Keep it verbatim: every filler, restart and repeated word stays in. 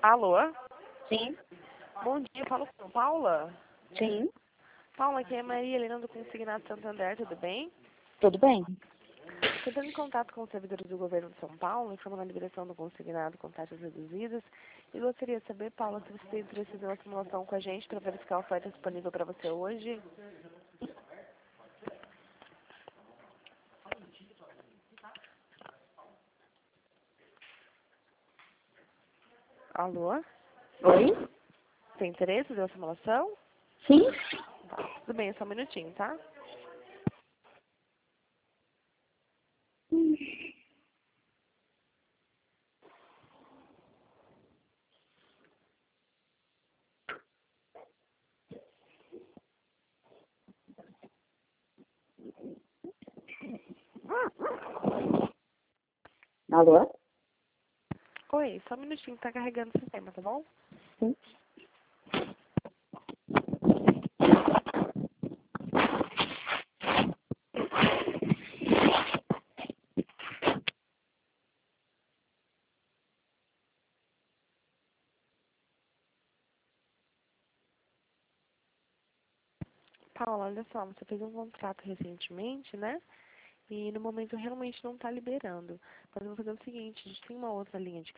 Alô? Sim, Bom dia, falo com Paula. sim, Paula, aqui é Maria Helena do Consignado Santander, tudo bem? tudo bem. Estou entrando em contato com os servidores do governo de São Paulo, informando a liberação do consignado com taxas reduzidas. E gostaria de saber, Paula, se você tem interesse em fazer uma simulação com a gente para verificar a oferta disponível para você hoje. Alô? Oi? Tem interesse em fazer uma simulação? Sim? Tá, tudo bem, é só um minutinho, tá? Alô? Oi, só um minutinho, tá carregando o sistema, tá bom? Sim. Paula, olha só, você fez um contrato recentemente, né? E no momento realmente não está liberando. Mas vamos fazer o seguinte, a gente tem uma outra linha de